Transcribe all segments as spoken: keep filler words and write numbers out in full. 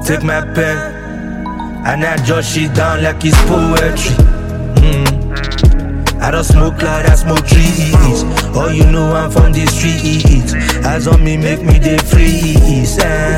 take my pen, and I just shit down like it's poetry. Mm. I don't smoke like I smoke trees. Oh, you know I'm from the streets. Eyes on me make me dey freeze. Eh?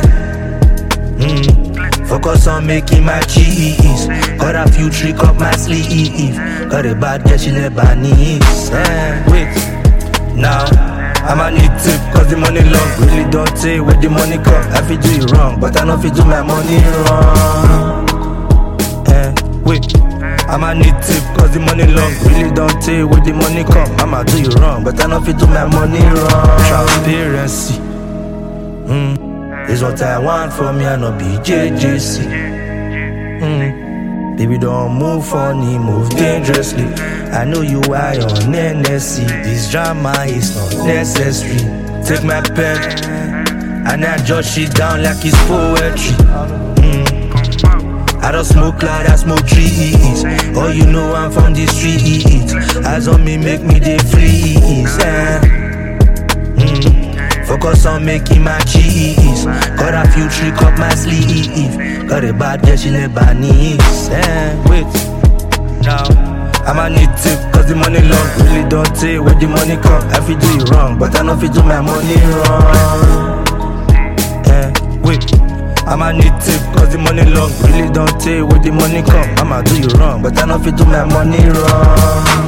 Mm. Focus on making my cheese. Got a few trick up my sleeve. Got a bad girl, she never needs. Eh? Wait, now I'ma need tip, cause the money long. Really don't say where the money come. I feel do you wrong, but I know if you do my money wrong. Eh, wait, I'ma need tip, cause the money long. Really don't say where the money come. I'ma do you wrong, but I know if you do my money wrong. Transparency, mm, is what I want from me, I no be J J C. Mm. Baby, don't move funny, move dangerously. I know you are on N S C. This drama is not necessary. Take my pen, and I just shit down like it's poetry. Mm. I don't smoke like I smoke trees. Oh, you know I'm from the streets. Eyes on me make me dey freeze. Eh? Mm. Focus on making my cheese. Got a few trick up my sleeve. Got a bad girl, she never needs. Eh, wait, now I'ma need tip, cause the money long. Really don't say where the money come. I feel do you wrong, but I know if you do my money wrong. Eh, wait, I'ma need tip, cause the money long. Really don't say where the money come. I'ma do you wrong, but I know if you do my money wrong.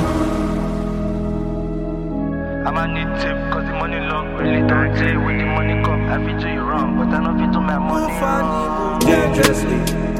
I'ma need tip, cause the money long. Really don't say where the money come. I feel do you wrong, but I know if you do my money wrong. Dangerously.